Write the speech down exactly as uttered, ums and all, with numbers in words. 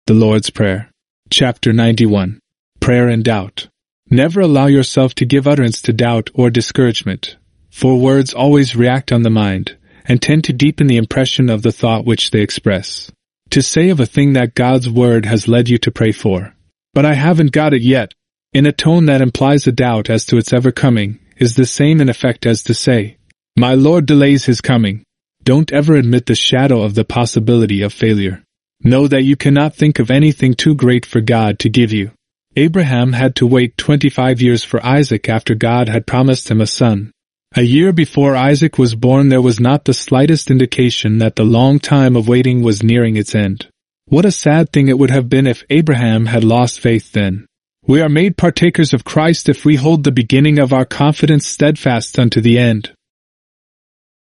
The Lord's Prayer. Chapter ninety-one. Prayer and Doubt. Never allow yourself to give utterance to doubt or discouragement, for words always react on the mind, and tend to deepen the impression of the thought which they express. To say of a thing that God's Word has led you to pray for, "But I haven't got it yet," in a tone that implies a doubt as to its ever coming, is the same in effect as to say, "My Lord delays His coming." Don't ever admit the shadow of the possibility of failure. Know that you cannot think of anything too great for God to give you. Abraham had to wait twenty-five years for Isaac after God had promised him a son. A year before Isaac was born, there was not the slightest indication that the long time of waiting was nearing its end. What a sad thing it would have been if Abraham had lost faith then. We are made partakers of Christ if we hold the beginning of our confidence steadfast unto the end.